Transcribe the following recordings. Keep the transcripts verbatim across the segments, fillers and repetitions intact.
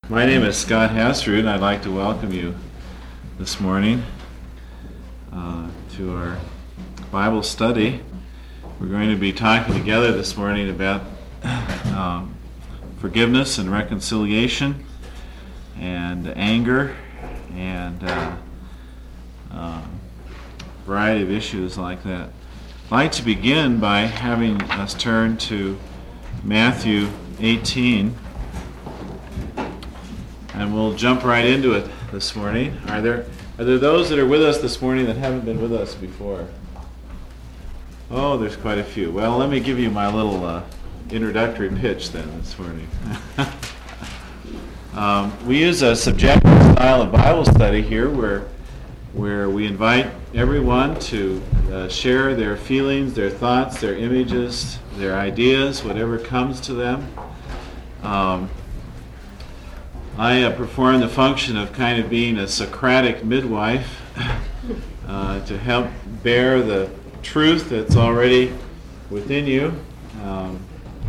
My name is Scott Hasrud, and I'd like to welcome you this morning uh, to our Bible study. We're going to be talking together this morning about um, forgiveness and reconciliation and anger and uh, uh, a variety of issues like that. I'd like to begin by having us turn to Matthew eighteen. And we'll jump right into it this morning. Are there are there those that are with us this morning that haven't been with us before? Oh, there's quite a few. Well, let me give you my little uh, introductory pitch then this morning. um, we use a subjective style of Bible study here where, where we invite everyone to uh, share their feelings, their thoughts, their images, their ideas, whatever comes to them. Um, I uh, perform the function of kind of being a Socratic midwife uh, to help bear the truth that's already within you. Um,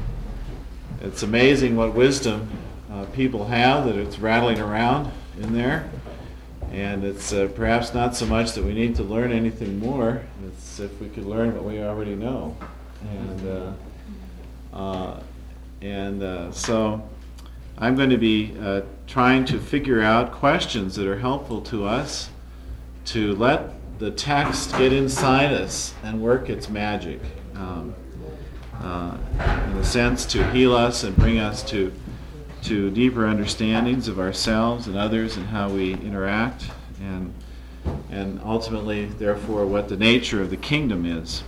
it's amazing what wisdom uh, people have, that it's rattling around in there. And it's uh, perhaps not so much that we need to learn anything more. It's if we could learn what we already know. And, uh, uh, and uh, so... I'm going to be uh, trying to figure out questions that are helpful to us to let the text get inside us and work its magic, um, uh, in a sense to heal us and bring us to to deeper understandings of ourselves and others and how we interact, and and ultimately, therefore, what the nature of the kingdom is.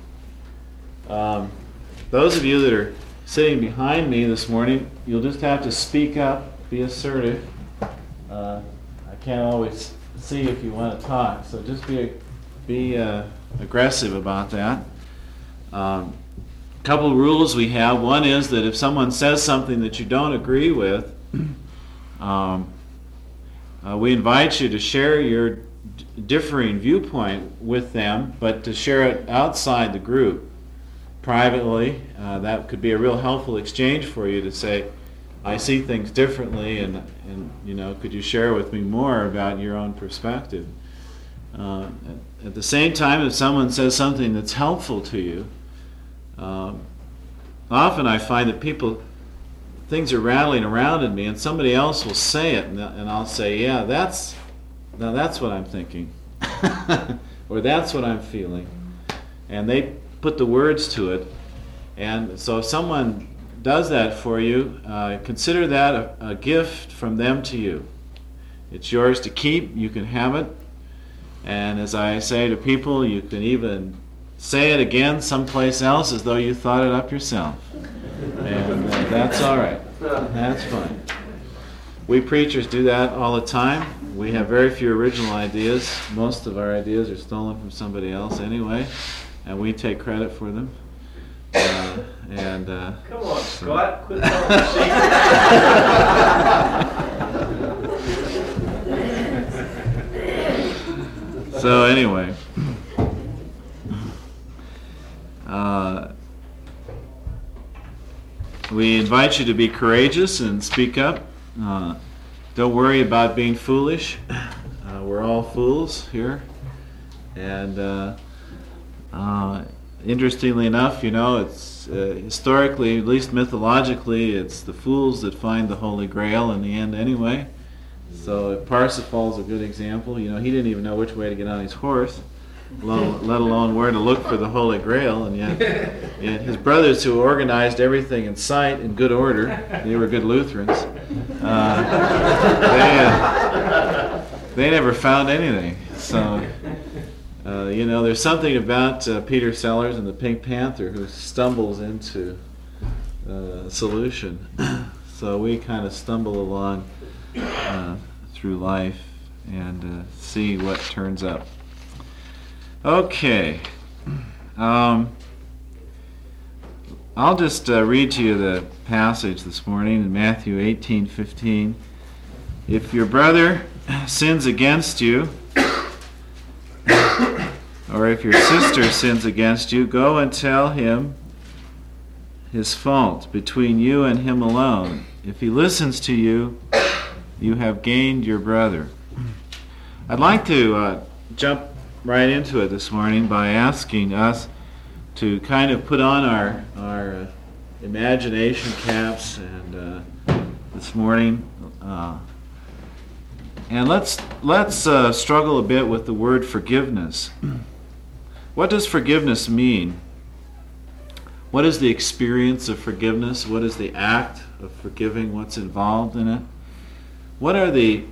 Um, those of you that are sitting behind me this morning, you'll just have to speak up, be assertive. Uh, I can't always see if you want to talk, so just be be uh, aggressive about that. A um, couple of rules we have. One is that if someone says something that you don't agree with, um, uh, we invite you to share your d- differing viewpoint with them, but to share it outside the group. Privately, uh, that could be a real helpful exchange for you to say, I see things differently, and, and you know, could you share with me more about your own perspective? Uh, at, at the same time, if someone says something that's helpful to you, uh, often I find that people, things are rattling around in me, and somebody else will say it, and, and I'll say, yeah, that's, now that's what I'm thinking, or that's what I'm feeling, and they put the words to it. And so if someone does that for you, uh, consider that a, a gift from them to you. It's yours to keep. You can have it. And as I say to people, you can even say it again someplace else as though you thought it up yourself. And uh, that's all right. That's fine. We preachers do that all the time. We have very few original ideas. Most of our ideas are stolen from somebody else anyway, and we take credit for them. Uh, and uh, Come on, so. Scott, quit telling the secret. So anyway, uh, we invite you to be courageous and speak up. Uh, don't worry about being foolish. Uh, we're all fools here, and uh, Uh, interestingly enough, you know, it's uh, historically, at least mythologically, it's the fools that find the Holy Grail in the end anyway. So Parsifal's a good example. You know, he didn't even know which way to get on his horse, let alone where to look for the Holy Grail, and yet, yet his brothers, who organized everything in sight in good order, they were good Lutherans, uh, they, uh, they never found anything. So... Uh, you know, there's something about uh, Peter Sellers and the Pink Panther who stumbles into uh, a solution. So we kind of stumble along uh, through life and uh, see what turns up. Okay. Um, I'll just uh, read to you the passage this morning in Matthew eighteen fifteen. If your brother sins against you, or if your sister sins against you, go and tell him his fault between you and him alone. if he listens to you, you have gained your brother. I'd like to uh, jump right into it this morning by asking us to kind of put on our our uh, imagination caps and uh, this morning, uh, and let's let's uh, struggle a bit with the word forgiveness. What does forgiveness mean? What is the experience of forgiveness? What is the act of forgiving? What's involved in it? What are the,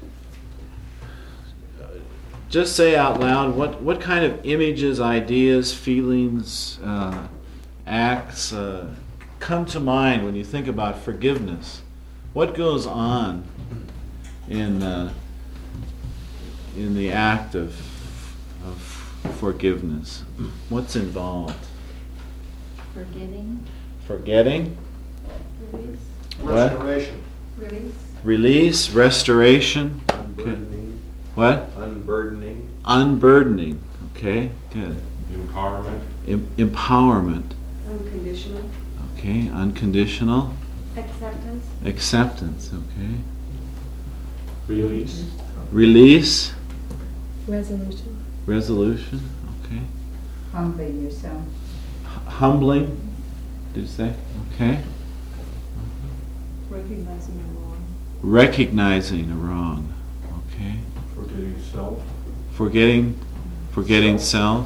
just say out loud, what, what kind of images, ideas, feelings, uh, acts uh, come to mind when you think about forgiveness? What goes on in, uh, in the act of, of forgiveness? What's involved? Forgetting. Forgetting. Release. Restoration. Release. Release, restoration. Unburdening. What? Unburdening. Unburdening. Okay, good. Empowerment. Em- empowerment. Unconditional. Okay, unconditional. Acceptance. Acceptance. Okay. Release. Release. Resolution. Resolution. Okay. Humbling yourself. H- humbling. Did you say? Okay. Recognizing a wrong. Recognizing a wrong. Okay. Forgetting self. Forgetting. Forgetting self.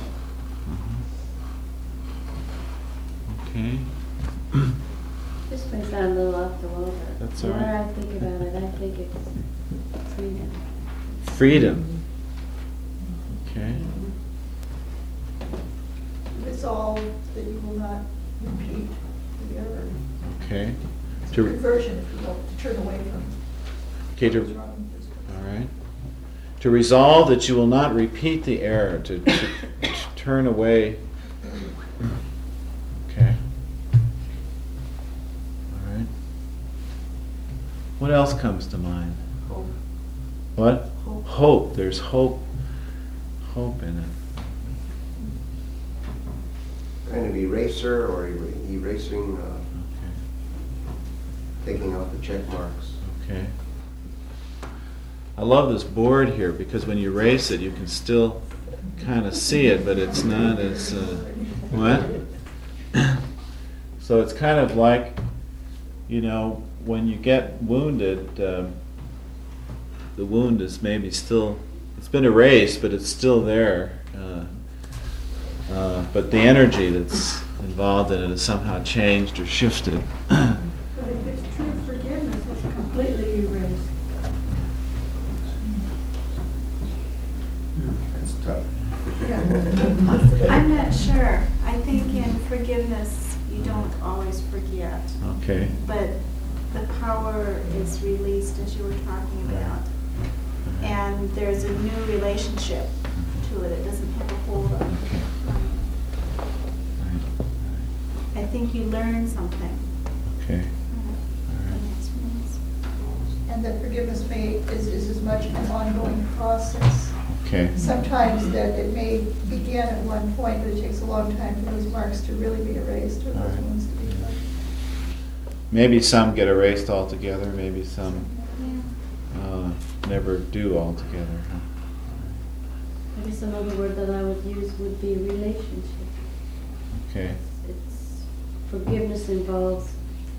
Uh-huh. Okay. This may sound a little off the wall, but That's the all more right. I think about it, I think it's freedom. Freedom. Okay. Resolve that you will not repeat the error. Okay. It's a To- reversion, if you will, to turn away from Okay. To, what's wrong. all right. To resolve that you will not repeat the error. To, to, to turn away. Okay. All right. What else comes to mind? Hope. What? Hope. Hope. There's hope. Hope in it. Kind of eraser or er- erasing, uh, taking out the check marks. Okay. I love this board here because when you erase it, you can still kind of see it, but it's not as uh, what? So it's kind of like, you know, when you get wounded, um, the wound is maybe still, it's been erased, but it's still there. Uh, uh, but the energy that's involved in it is somehow changed or shifted. But if it's true forgiveness, it's completely erased. That's tough. I'm not sure. I think in forgiveness, you don't always forget, Okay. but the power is released, as you were talking about. And there's a new relationship to it. It doesn't have a hold on it. I think you learn something. Okay. uh, in that experience. And that forgiveness may, is, is as much an ongoing process. Okay. Sometimes that it may begin at one point, but it takes a long time for those marks to really be erased or those Alright. wounds to be healed. Maybe some get erased altogether, maybe some Yeah. uh, never do altogether. Huh? Maybe some other word that I would use would be relationship. Okay. It's forgiveness involves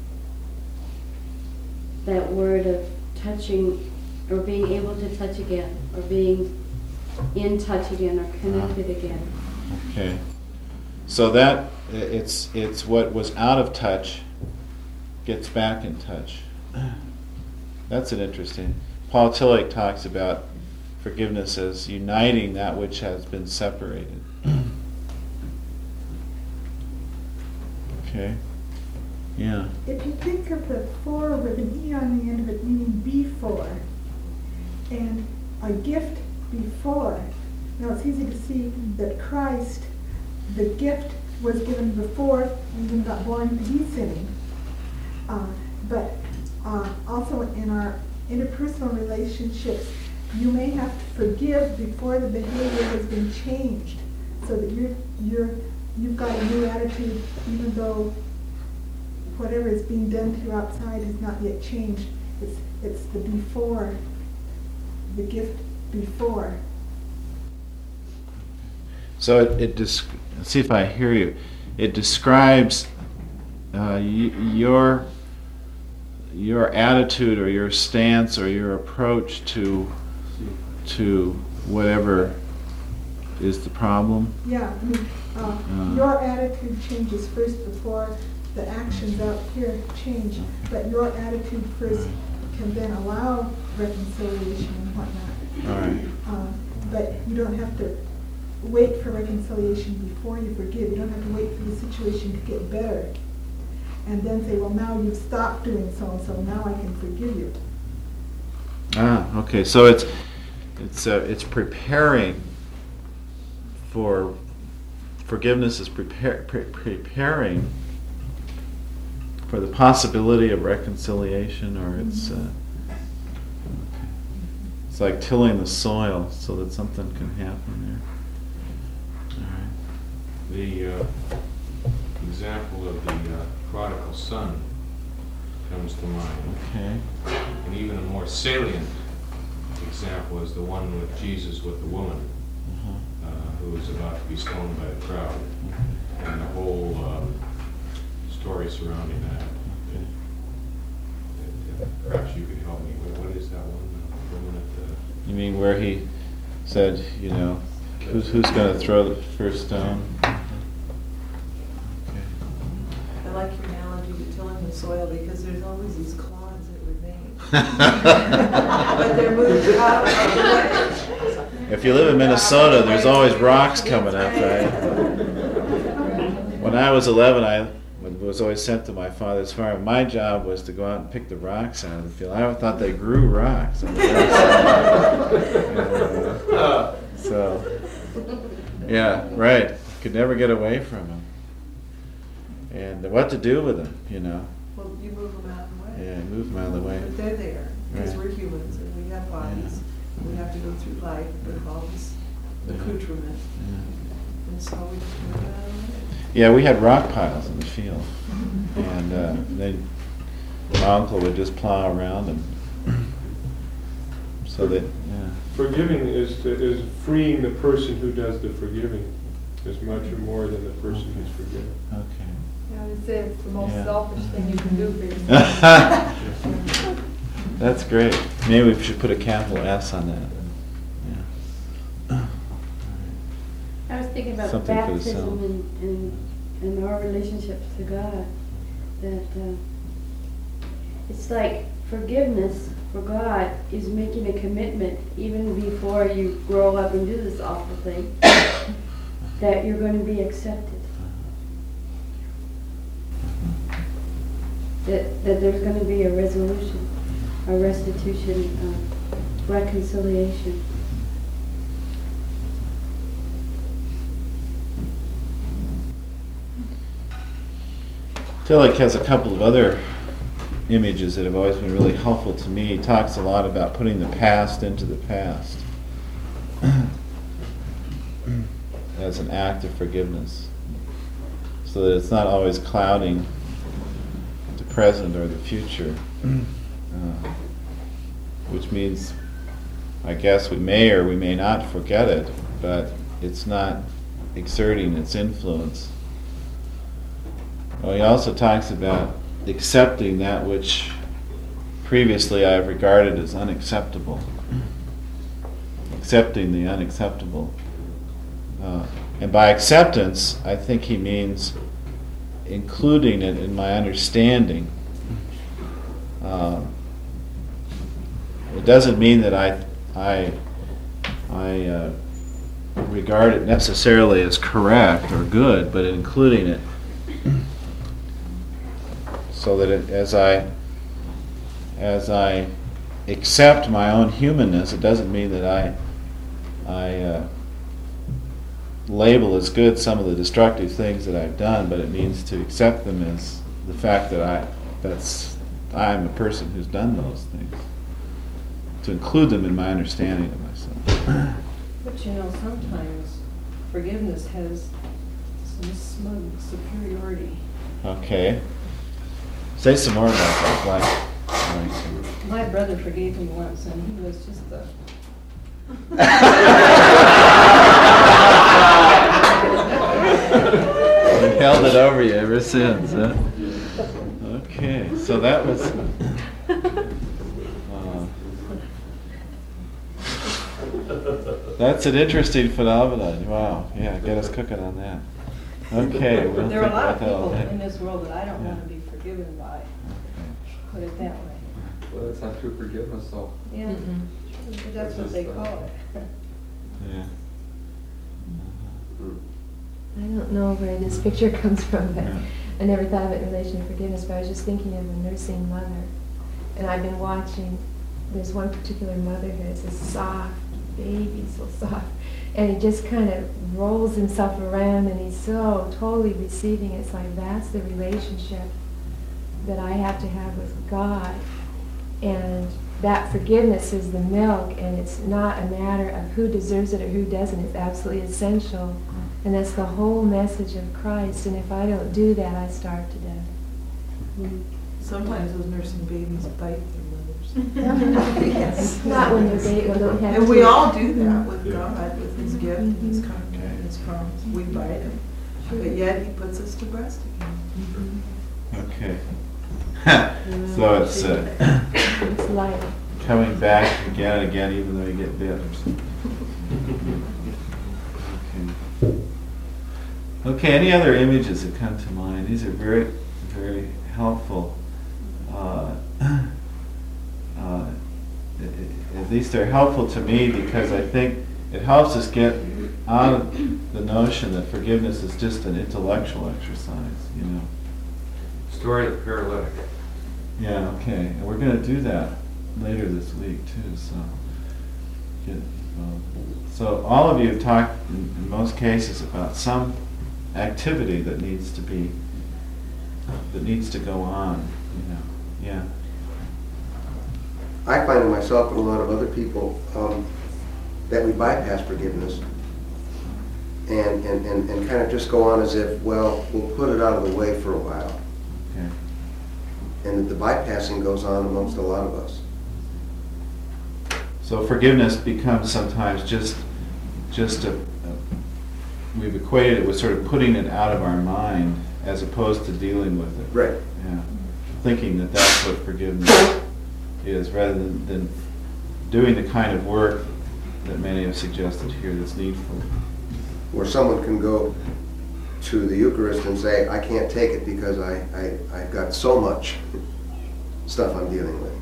that word of touching or being able to touch again or being in touch again or connected again. Okay. So that i- it's it's what was out of touch gets back in touch. That's an interesting. Paul Tillich talks about forgiveness as uniting that which has been separated. Okay. Yeah. If you think of the for with an E on the end of it, meaning before, and a gift before, now it's easy to see that Christ, the gift was given before he even got born to be sinning. Uh, but uh, also in our interpersonal relationships, you may have to forgive before the behavior has been changed, so that you're you're you've got a new attitude, even though whatever is being done to you outside has not yet changed. It's, it's the before, the gift before. So it, it desc- let's see if I hear you. It describes uh, y- your your attitude or your stance or your approach to to whatever is the problem. Yeah, I mean, uh, Uh. your attitude changes first before the actions out here change. But your attitude first can then allow reconciliation and whatnot. All right. Uh, But you don't have to wait for reconciliation before you forgive. You don't have to wait for the situation to get better. And then say, well, now you've stopped doing so-and-so, now I can forgive you. Ah, okay. So it's it's uh, it's preparing for forgiveness is prepare, pre- preparing for the possibility of reconciliation, or it's uh, it's like tilling the soil so that something can happen there. All right. The uh, example of the uh, prodigal son comes to mind. Okay. And even a more salient example is the one with Jesus with the woman Uh-huh. uh, who was about to be stoned by the crowd, and the whole um, story surrounding that. Okay. Uh, Perhaps you could help me. What what is that one? uh, woman at the You mean where he said, you know, who's who's going to throw the first stone? Okay. I like your analogy to tilling the soil because there's always these clods that remain. But they're moved out of the way. If you live in Minnesota, there's always rocks coming up, right? When I was eleven, I was always sent to my father's farm. My job was to go out and pick the rocks out of the field. I thought they grew rocks. On the other side. So, yeah, right. Could never get away from them. And what to do with them, you know? Well, you move them out of the way. Yeah, move them out of the way. But they're there because Right. we're humans and we have bodies. We have to go through life with all this accoutrement. Yeah. And so we just move it out of the way. Yeah, we had rock piles in the field, and uh, then my uncle would just plow around them, so that yeah. Forgiving is to, is freeing the person who does the forgiving as much or more than the person who's forgiven. Okay. Yeah, I would say it's the most Yeah. selfish thing you can do for yourself. That's great. Maybe we should put a capital S on that. Yeah. I was thinking about Something for the self. baptism and, and, and our relationship to God, that uh, it's like forgiveness for God is making a commitment even before you grow up and do this awful thing, that you're going to be accepted. That, that there's going to be a resolution, a restitution, uh, reconciliation. Tillich has a couple of other images that have always been really helpful to me. He talks a lot about putting the past into the past as an act of forgiveness, so that it's not always clouding the present or the future, uh, which means, I guess, we may or we may not forget it, but it's not exerting its influence. Well, he also talks about accepting that which previously I have regarded as unacceptable. Accepting the unacceptable. Uh, and by acceptance, I think he means including it in my understanding. Uh, it doesn't mean that I, I, I uh, regard it necessarily as correct or good, but including it. So that it, as I as I accept my own humanness, it doesn't mean that I I uh, label as good some of the destructive things that I've done, but it means to accept them as the fact that I that's I'm a person who's done those things. To include them in my understanding of myself. But you know, sometimes forgiveness has some smug superiority. Okay. Say some more about that, Black. My brother forgave me once, and he was just the. He held it over you ever since, huh? Okay, so that was. Uh, that's an interesting phenomenon. Wow. Yeah, get us cooking on that. Okay, we'll There are a think lot about of that all people day. in this world that I don't Yeah. want to be forgiven by. Put it that way. Well, that's not true forgiveness, though. Yeah, but that's what they call it. Yeah. I don't know where this picture comes from, but Yeah. I never thought of it in relation to forgiveness, but I was just thinking of a nursing mother. And I've been watching, there's one particular mother who is a soft baby, so soft. And he just kind of rolls himself around and he's so totally receiving. It's like that's the relationship that I have to have with God. And that forgiveness is the milk, and it's not a matter of who deserves it or who doesn't. It's absolutely essential. And that's the whole message of Christ. And if I don't do that, I starve to death. Sometimes those nursing babies bite their mothers. Yes. Not when they're baby, when they have And we teeth. all do that with Yeah. God, with His gift and His kindness and His promise. We bite Him, but yet He puts us to rest again. Okay. So it's uh, It's life. coming back again and again, even though you get bit or something. Okay. Okay, any other images that come to mind? These are very, very helpful. Uh, uh, at least they're helpful to me because I think it helps us get out of the notion that forgiveness is just an intellectual exercise, you know. Story of the paralytic. Yeah, okay. And we're going to do that later this week too. So, get, um, so all of you have talked in, in most cases about some activity that needs to be that needs to go on. You know, yeah. I find in myself and a lot of other people um, that we bypass forgiveness and, and, and, and kind of just go on as if, well, we'll put it out of the way for a while. Okay. And that the bypassing goes on amongst a lot of us. So forgiveness becomes sometimes just just a, a we've equated it with sort of putting it out of our mind as opposed to dealing with it. Right. Yeah. Thinking that that's what forgiveness is, rather than, than doing the kind of work that many have suggested here that's needful. Where someone can go to the Eucharist and say, I can't take it because I, I, I've got so much stuff I'm dealing with.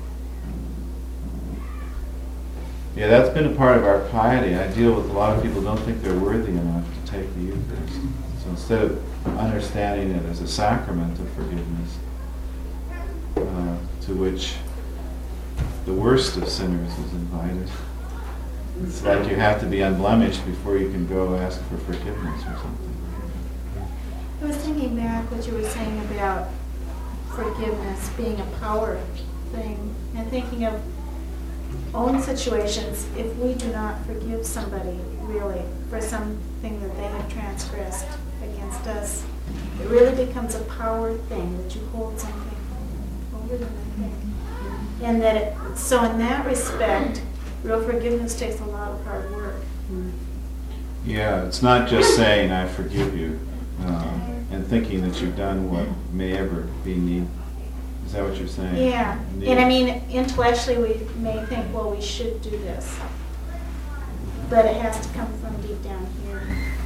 Yeah, that's been a part of our piety. I deal with a lot of people who don't think they're worthy enough to take the Eucharist. So instead of understanding it as a sacrament of forgiveness, uh, to which the worst of sinners is invited, it's like you have to be unblemished before you can go ask for forgiveness or something. I was thinking back what you were saying about forgiveness being a power thing, and thinking of own situations. If we do not forgive somebody really for something that they have transgressed against us, it really becomes a power thing that you hold something over them, I think. And that it, so in that respect, real forgiveness takes a lot of hard work. Yeah, it's not just saying I forgive you uh, and thinking that you've done what may ever be need. Is that what you're saying? Yeah, Need. and I mean, intellectually we may think, well, we should do this, but it has to come from deep down here.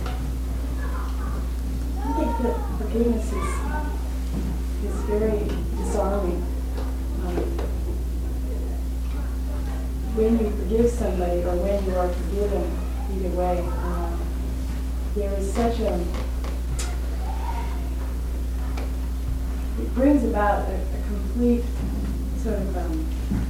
I think that forgiveness is, is very disarming. Um, when you forgive somebody or when you are forgiven, either way, um, there is such a, it brings about a, a complete sort of um,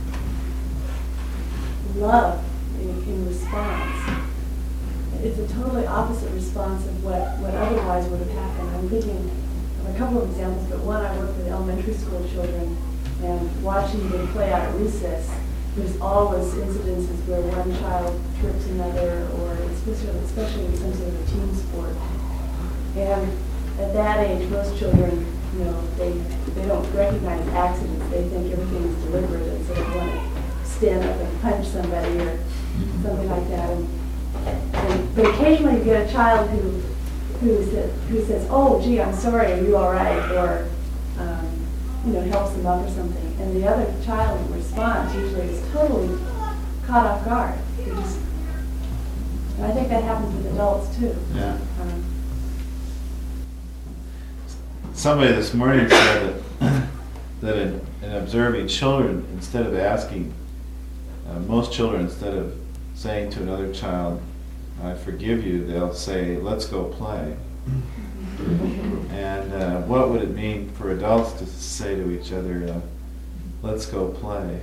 love in, in response. It's a totally opposite response of what, what otherwise would have happened. I'm thinking of a couple of examples, but one, I work with elementary school children, and watching them play out at recess, there's always incidences where one child trips another, or especially, especially in some sort of a team sport. And at that age, most children you know, they, they don't recognize accidents, they think everything is deliberate, and so they want to stand up and punch somebody or something like that. And, and, but occasionally you get a child who, who, says, who says, oh, gee, I'm sorry, are you all right? Or, um, you know, helps them up or something. And the other child in response usually is totally caught off guard. They just, and I think that happens with adults too. Yeah. Um, Somebody this morning said that, that in, in observing children, instead of asking, uh, most children, instead of saying to another child, I forgive you, they'll say, let's go play. And uh, what would it mean for adults to say to each other, uh, let's go play?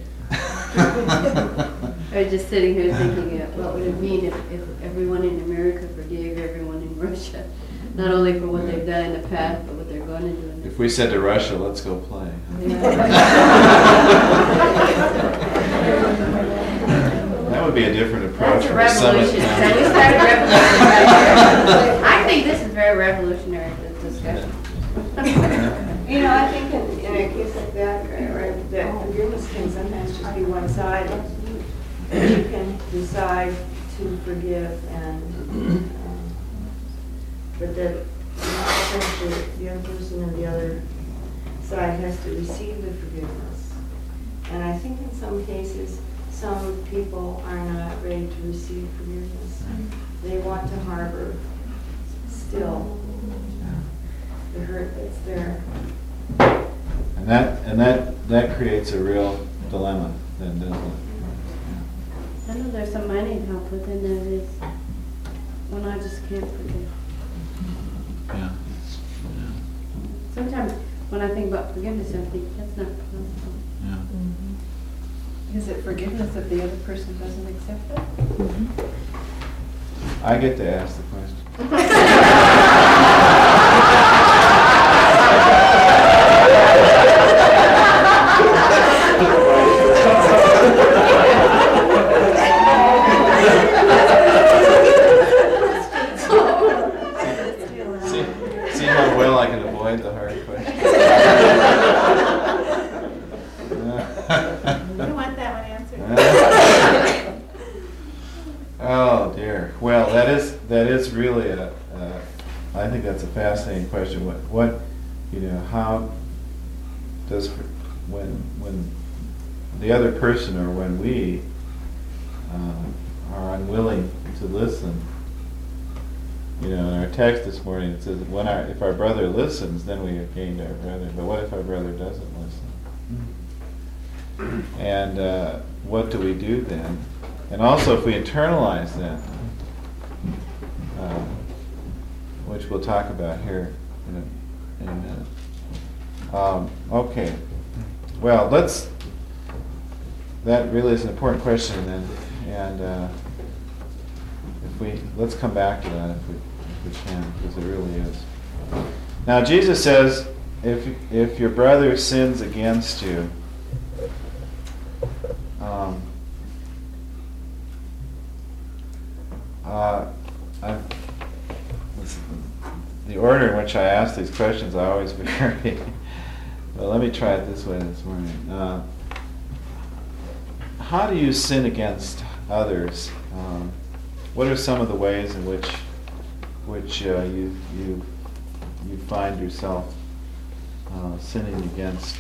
I was just sitting here thinking, uh, what would it mean if, if everyone in America forgave everyone in Russia? Not only for what they've done in the past, but what they're going to do in the If we said to Russia, let's go play. That would be a different approach. That's a from the summit. revolution. Now, we started revolution right here. I think this is very revolutionary, this discussion. You know, I think in, in a case like that, right, right, that forgiveness can sometimes just be one-sided. You can decide to forgive and, um, but that, essentially, the other person on the other side has to receive the forgiveness. And I think in some cases, some people are not ready to receive forgiveness. They want to harbor still the hurt that's there. And that and that that creates a real dilemma, then, doesn't it? I know there's some I need help with, and that is when I just can't forgive. Yeah. Sometimes when I think about forgiveness, I think that's not possible. Yeah. Is it forgiveness if the other person doesn't accept it? I get to ask the question. see, see how well I can avoid the hard question. You want that one answered. Oh dear. Well, that is that is really a. Uh, I think that's a fascinating question. What what you know? How does when when the other person or when we uh, are unwilling to listen? You know, in our text this morning it says, "When our if our brother listens, then we have gained our brother." But what if our brother doesn't listen? And uh, what do we do then? And also, if we internalize that, uh, which we'll talk about here in a, in a minute. Um, okay. Well, let's. That really is an important question, then, and uh, if we let's come back to that if we if we can, because it really is. Now, Jesus says, if if your brother sins against you. Um, uh, I, the order in which I ask these questions, I always vary. But let me try it this way this morning. Uh, how do you sin against others? Um, what are some of the ways in which which uh, you you you find yourself uh, sinning against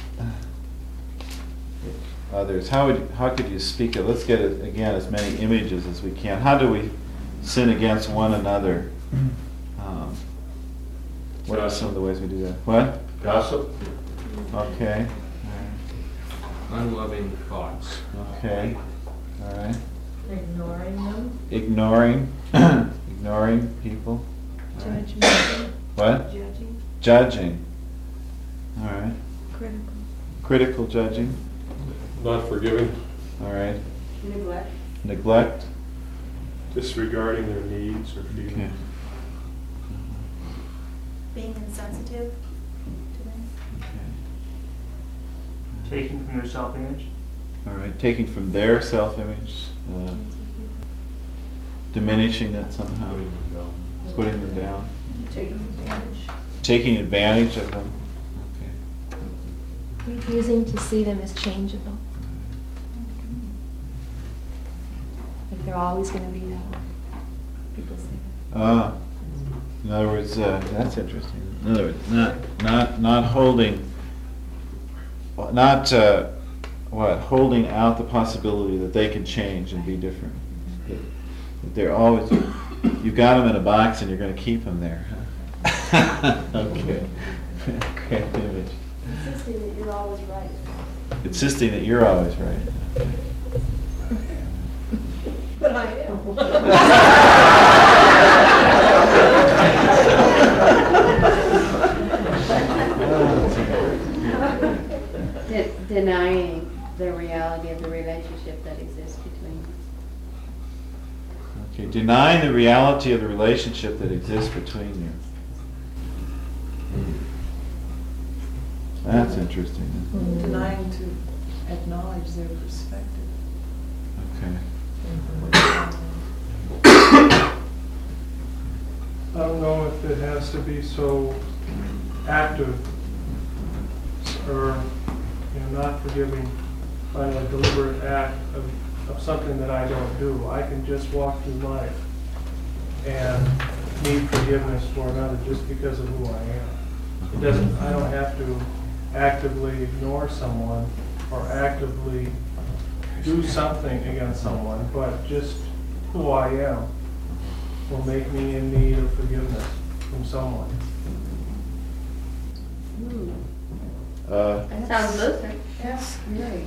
others? How would how could you speak of? Let's get again as many images as we can. How do we sin against one another? Um, what are some of the ways we do that? What? Gossip. Okay. Unloving thoughts. Okay. All right. Ignoring them. Ignoring. Ignoring people. All right. Judgment. What? Judging. Judging. All right. Critical. Critical judging. Not forgiving, All right. Neglect. Neglect. disregarding their needs or feelings. Okay. Being insensitive to them. Okay. Taking from their self-image. All right. Taking from their self-image, uh, diminishing it somehow, Putting them down. putting them down, Taking advantage. taking advantage of them. Okay. refusing to see them as changeable. Like they're always going to be that way. People say that. Ah, in other words, uh, that's interesting. In other words, not not not holding, not uh, what holding out the possibility that they can change and be different. That, that they're always you've got them in a box and you're going to keep them there. Huh? Okay, great image. Insisting that you're always right. Insisting that you're always right. But I am. De- denying the reality of the relationship that exists between us. Okay, denying the reality of the relationship that exists between you. That's interesting. Isn't it? Denying to acknowledge their perspective. Okay. I don't know if it has to be so active or, you know, not forgiving by a deliberate act of, of something that I don't do. I can just walk through life and need forgiveness for another just because of who I am. It doesn't, I don't have to actively ignore someone or actively do something against someone, but just who I am will make me in need of forgiveness from someone. Uh, That sounds Lutheran. Yes, right.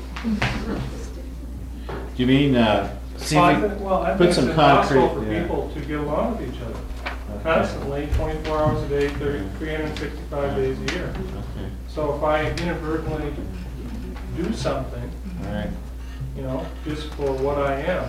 do you mean uh, see Well, I if think, well, I put think some it's impossible concrete? for Yeah. people to get along with each other Okay. constantly, twenty-four hours a day, thirty, three hundred sixty-five days a year. Okay. So if I inadvertently do something, All right. you know, just for what I am,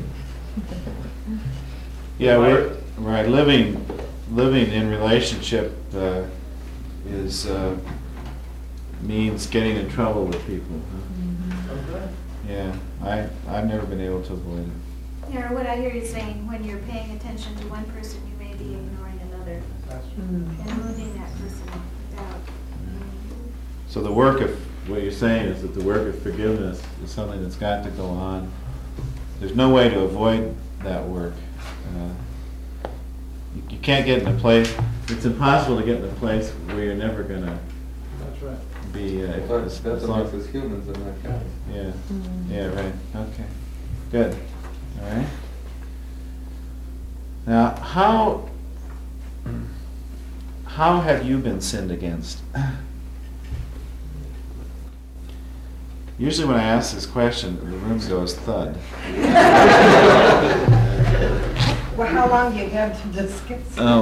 Yeah, we're right. Living, living in relationship uh, is uh, means getting in trouble with people. Huh? okay. Yeah, I I've never been able to avoid it. Yeah, or what I hear you saying, when you're paying attention to one person, you may be ignoring another That's and moving that person out. So the work of what you're saying is that the work of forgiveness is something that's got to go on. There's no way to avoid that work. Uh, you, you can't get in a place. It's impossible to get in a place where you're never gonna That's right. be. Uh, if- That's, as that's long- what makes us humans in that case. Yeah. Yeah. Right. Okay. Good. All right. Now, how how have you been sinned against? Usually when I ask this question, the room goes thud. Well, how long do you have to discuss? Oh.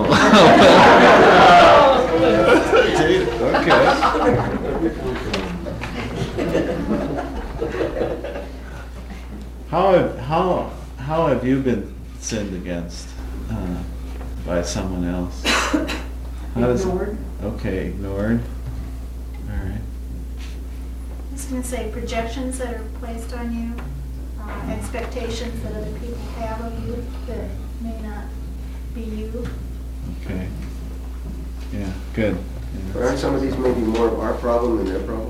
Okay. How have, how, how have you been sinned against uh, by someone else? How does- Ignored. Okay, ignored. All right. I was going to say projections that are placed on you, uh, expectations that other people have of you that may not be you. Okay. Yeah, good. But Yeah. aren't some of these maybe more of our problem than their problem?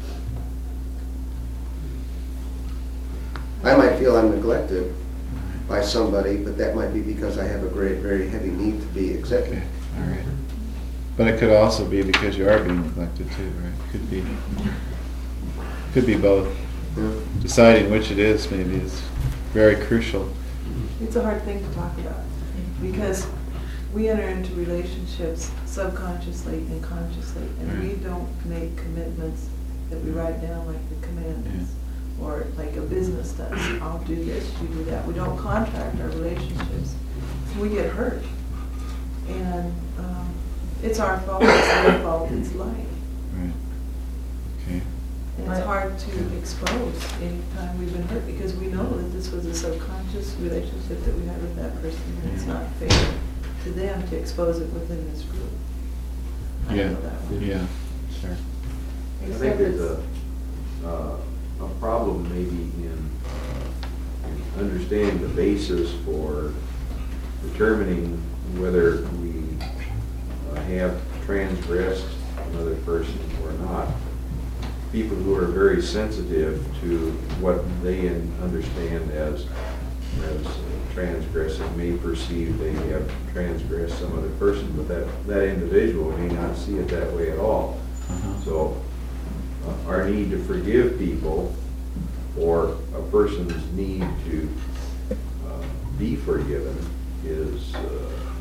I might feel I'm neglected by somebody, but that might be because I have a great, very heavy need to be accepted. Okay, all right. But it could also be because you are being neglected too, right? Could be, could be both. Yeah. Deciding which it is maybe is very crucial. It's a hard thing to talk about, because we enter into relationships subconsciously and consciously, and we Right. don't make commitments that we write down like the commandments, or like a business does. I'll do this, you do that. We don't contract our relationships. We get hurt. And um, it's our fault, it's their fault, it's life. Right. Okay. And it's hard to expose anytime we've been hurt, because we know that this was a subconscious relationship that we had with that person, and it's not fair to them to expose it within this group. I Yeah, feel that way. yeah, sure. I think there's a, uh, a problem maybe in uh, understanding the basis for determining whether we uh, have transgressed another person or not. people who are very sensitive to what they un- understand as, as transgressive may perceive they have transgressed some other person, but that, that individual may not see it that way at all. Uh-huh. So uh, our need to forgive people, or a person's need to uh, be forgiven, is uh,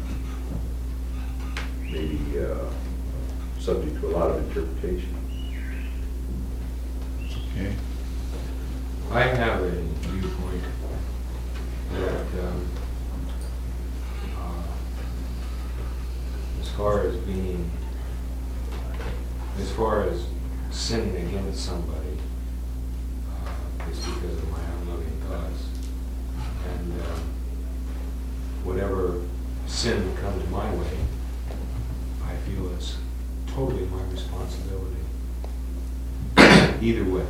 maybe uh, subject to a lot of interpretation. Okay. I have a viewpoint that um, uh, as far as being, as far as sinning against somebody, uh, it's because of my unloving thoughts. And um, whatever sin comes my way, I feel it's totally my responsibility. Either way.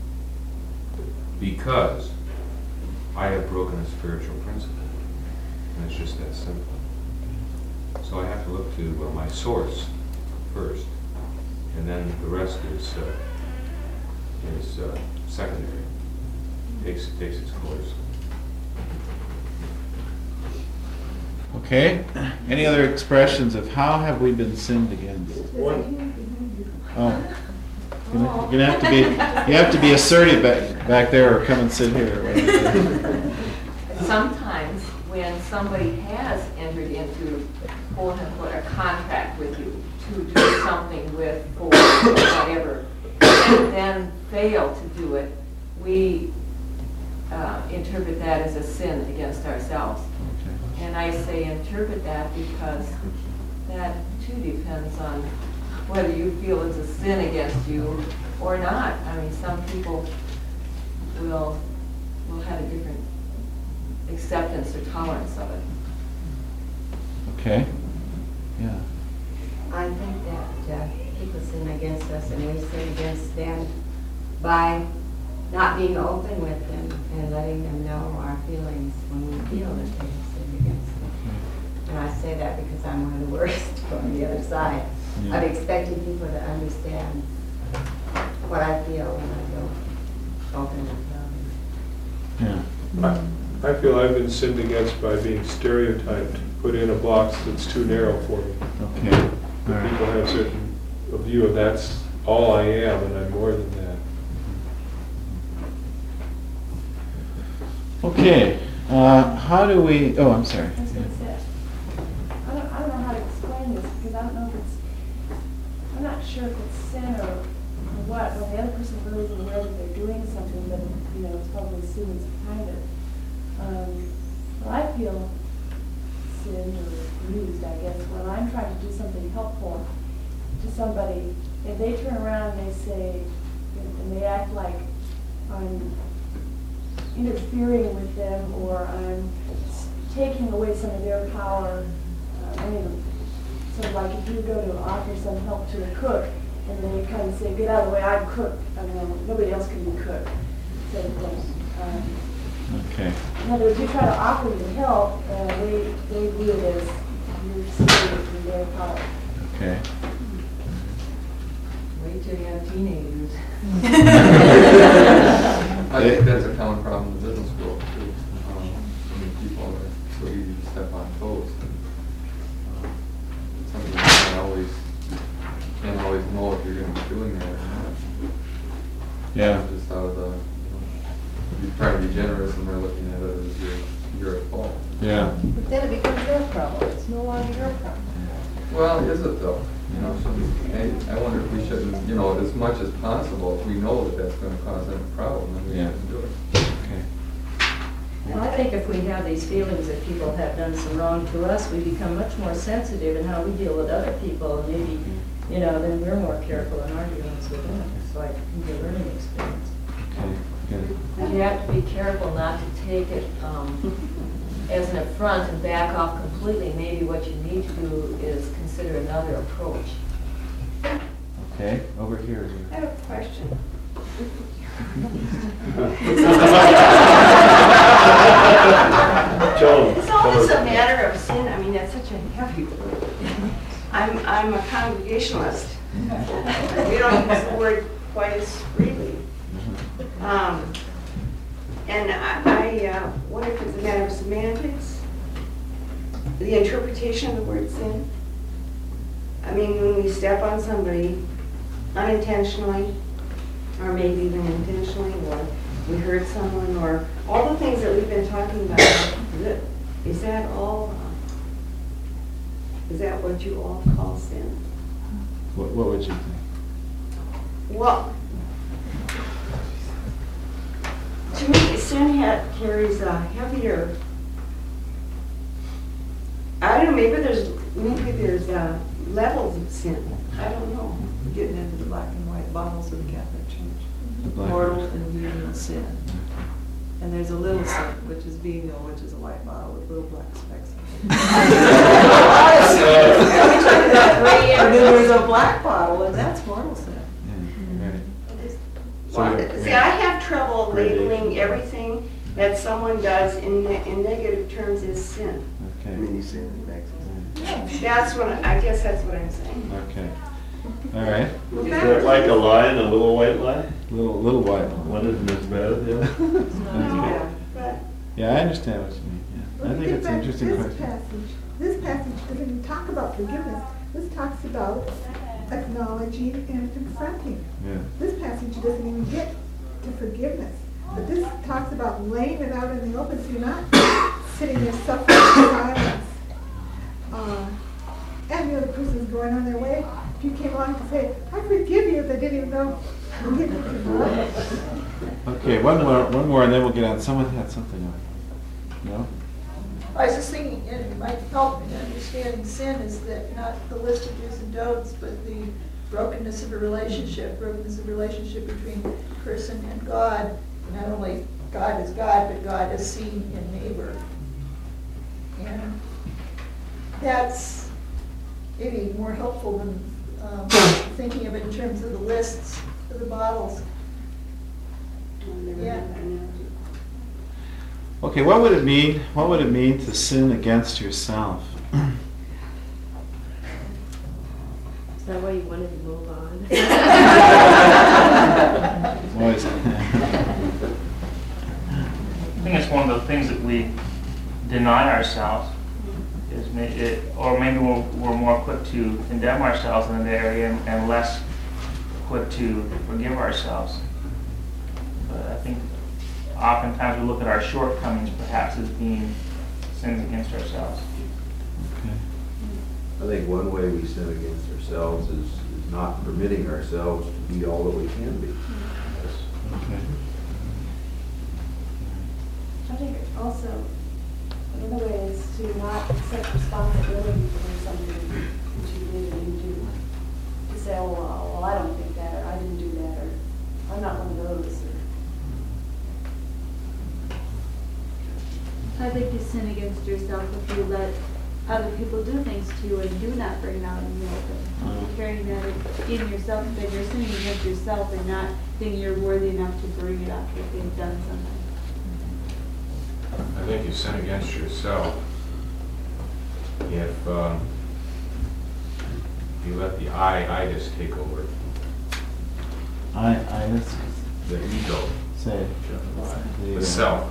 Because I have broken a spiritual principle. And it's just that simple. So I have to look to well, my source first, and then the rest is uh, is uh, secondary. Takes takes its course. Okay. Any other expressions of how have we been sinned against? Oh. You're gonna you're gonna have to be you have to be assertive back back there, or come and sit here. Sometimes when somebody has entered into quote unquote a contract with you to do something with for whatever, and then fail to do it, we uh, interpret that as a sin against ourselves. Okay. And I say interpret that because that too depends on whether you feel it's a sin against you or not. I mean, some people will will have a different acceptance or tolerance of it. Okay. Yeah. I think that uh, people sin against us, and we sin against them by not being open with them and letting them know our feelings when we feel that they have sinned against them. And I say that because I'm one of the worst on the other side. Yeah. I've expected people to understand what I feel when I don't open and tell them. Yeah. I, I feel I've been sinned against by being stereotyped, put in a box that's too narrow for me. Okay. All That right. people have certain a view of that's all I am, and I'm more than that. Okay. Uh, how do we? Oh, I'm sorry. I was gonna say, I don't, I don't know how to explain this, because I don't know if it's, I'm not sure if it's sin or, or what, when the other person really is aware that they're doing something, but, you know, it's probably sin that's behind it. Um, well, I feel sin or used, I guess, when I'm trying to do something helpful to somebody, if they turn around and they say, and they act like I'm interfering with them, or I'm taking away some of their power. Uh, I mean, so like if you go to offer some help to a cook, and they kind of say, "Get out of the way, I'm cook. I mean, nobody else can be cook." So, um, Okay. in other words, you try to offer them help, and they they view it as you're stealing from their power. Okay. Wait till you have teenagers. I think that's a common problem in the business world too. Um, I mean, people are so easy to step on toes. Um, something you can't always, can't always know if you're going to be doing that or not. Yeah. Just out of the, you know, you're trying to be generous and they're looking at it as you're, you're at fault. Yeah. But then it becomes their problem, it's no longer your problem. Well, is it though? You know, so I, I wonder if we shouldn't, you know, as much as possible, if we know that that's going to cause them a problem, then we Yeah. shouldn't do it. Okay. Well, I think if we have these feelings that people have done some wrong to us, we become much more sensitive in how we deal with other people, and maybe, you know, then we're more careful in our dealings with them. It's like a learning experience. Okay. Good. But you have to be careful not to take it um, as an affront and back off completely. Maybe what you need to do is consider another approach. Okay. Over here. I have a question. It's always a matter of sin. I mean, that's such a heavy word. I'm, I'm a Congregationalist. We don't use the word quite as I, I uh, wonder if it's a matter of semantics, the interpretation of the word sin. I mean, when we step on somebody unintentionally, or maybe even intentionally, or we hurt someone, or all the things that we've been talking about, is, is that all, uh, is that what you all call sin? What, what would you think? Well, to me, sin ha- carries a heavier, I don't know, maybe there's, maybe there's uh, levels of sin. I don't know. We're getting into the black and white bottles of the Catholic Church. black Mortal and- and venial sin. And there's a little sin, which is venial, which is a white bottle with little black specks on it. And then there's a black bottle, and that's mortal sin. Yeah, right. So Well, you're- see, I have trouble Gradation. labeling everything that someone does in, ne- in negative terms as sin. I Okay, mean, he's saying it makes. That's what, I I guess that's what I'm saying. okay. All right. Well, Is back that to- like a lie and a little white lie? Little, little white. One isn't as bad, yeah? Yeah, but Yeah, I understand what you mean, yeah. Well, I think get it's an back to interesting this question. passage. This passage doesn't even talk about forgiveness. This talks about acknowledging and confronting. Yeah. This passage doesn't even get to forgiveness. But this talks about laying it out in the open, so you're not sitting there suffering in silence. Uh, and the other person's going on their way. If you came along to say, I forgive you, they didn't even know forgiveness is love. Okay, one more, one more, and then we'll get on. Someone had something on. No? I was just thinking, and it might help in understanding sin is that not the list of do's and don'ts, but the brokenness of a relationship, brokenness of a relationship between person and God. Not only God as God, but God as seen in neighbor. And that's maybe more helpful than um, thinking of it in terms of the lists of the bottles. Yeah. Okay, what would it mean, what would it mean to sin against yourself? Is that why you wanted to move on? What is it? I think it's one of the things that we deny ourselves, is may, it, or maybe we're, we're more quick to condemn ourselves in that area and, and less quick to forgive ourselves. But I think oftentimes we look at our shortcomings perhaps as being sins against ourselves. Okay. I think one way we sin against ourselves is, is not permitting ourselves to be all that we can be. Okay. I think also, another way is to not accept responsibility for something that you did or didn't do. To say, oh, well, well, I don't think that, or I didn't do that, or I'm not one of those. I think you sin against yourself if you let other people do things to you and do not bring it out in the open. You're carrying that in yourself, that you're sinning against yourself and not thinking you're worthy enough to bring it up if you've done something. I think you sin against yourself if um, you let the I, I just take over. I, I, let's The ego, say it. the self.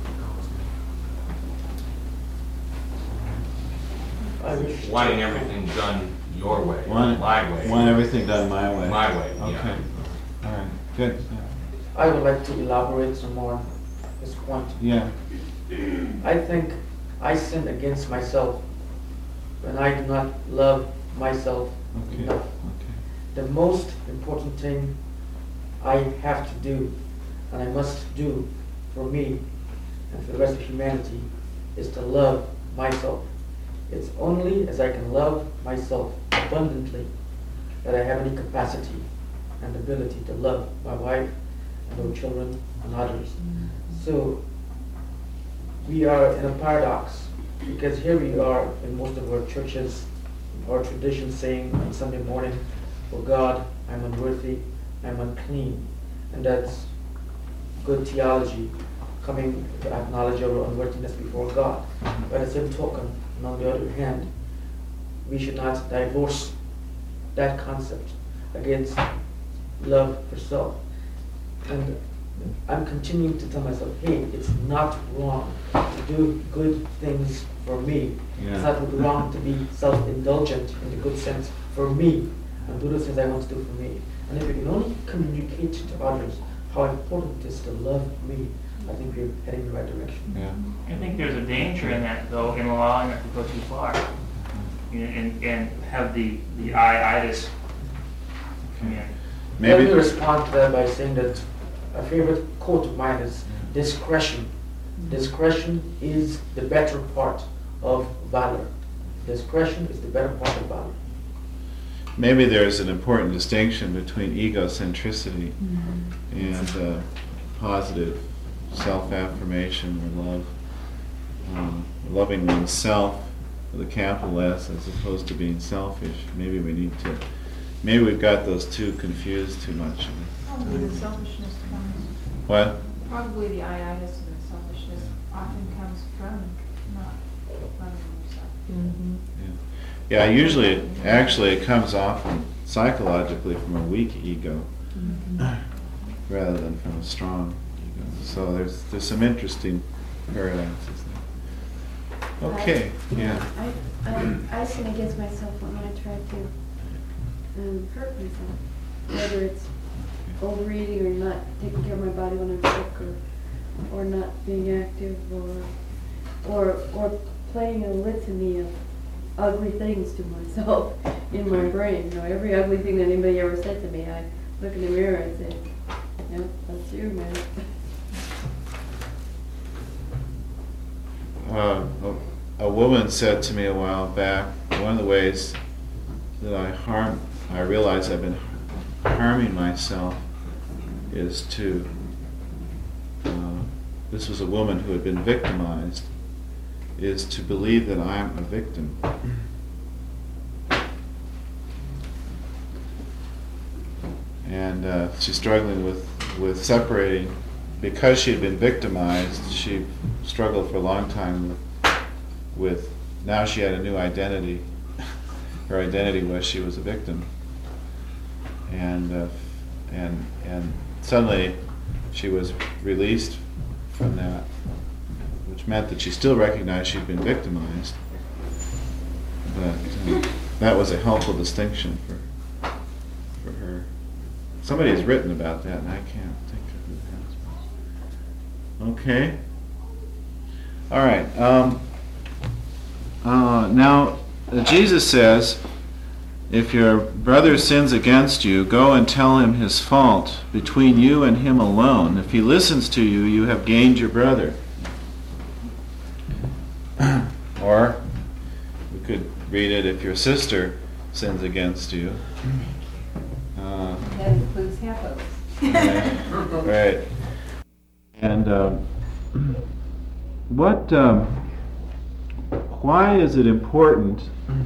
Wanting everything done your way, Want, my way. want everything done my way. My way, yeah. Okay. All right. Good. I would like to elaborate some more on this point. Yeah. I think I sin against myself when I do not love myself Okay. enough. Okay. The most important thing I have to do, and I must do for me and for the rest of humanity, is to love myself. It's only as I can love myself abundantly that I have any capacity and ability to love my wife and our children and others. So we are in a paradox, because here we are in most of our churches, our tradition saying on Sunday morning, "For God, I'm unworthy, I'm unclean," and that's good theology, coming to acknowledge our unworthiness before God. But at the same token, and on the other hand, we should not divorce that concept against love for self. And I'm continuing to tell myself, hey, it's not wrong to do good things for me. Yeah. It's not wrong to be self-indulgent in the good sense for me and do the things I want to do for me. And if we can only communicate to others how important it is to love me, I think we're heading in the right direction. Yeah. I think there's a danger in that, though, in allowing it to go too far, and, and, and have the the I-itis come in. Let Maybe me respond to that by saying that a favorite quote of mine is discretion. Discretion is the better part of valor. Discretion is the better part of valor. maybe there's an important distinction between egocentricity Mm-hmm. and uh, positive self-affirmation or love, um, loving oneself with a capital S as opposed to being selfish. Maybe we need to, maybe we've got those two confused too much. Probably the selfishness comes. What? Probably the I-itis and the selfishness often comes from not loving yourself. Mm-hmm. Yeah, usually, actually, it comes often psychologically from a weak ego Mm-hmm. rather than from a strong ego. So there's there's some interesting paradoxes there. Okay, I, yeah. I, I, I sin against myself when I try to um, hurt myself, whether it's overeating or not taking care of my body when I'm sick, or or not being active, or or or playing a litany of ugly things to myself in my brain. You know, every ugly thing that anybody ever said to me, I look in the mirror and say, "Yep, that's you, man." Uh, a, a woman said to me a while back, one of the ways that I harm, I realize I've been harming myself is to, uh, this was a woman who had been victimized, is to believe that I'm a victim. And uh, she's struggling with, with separating. Because she had been victimized, she struggled for a long time with, with now she had a new identity. Her identity was she was a victim. And, uh, and, and suddenly she was released from that, which meant that she still recognized she'd been victimized. But uh, that was a helpful distinction for, for her. Somebody has written about that, and I can't think of who has. Okay. All right. Um, uh, now, uh, Jesus says, if your brother sins against you, go and tell him his fault between you and him alone. If he listens to you, you have gained your brother. Or we could read it, if your sister sins against you. Uh, That includes half of us. right. Right. And um, what? Um, why is it important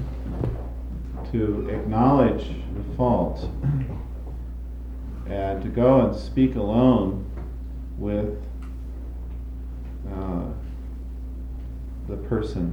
to acknowledge the fault and to go and speak alone with uh, the person?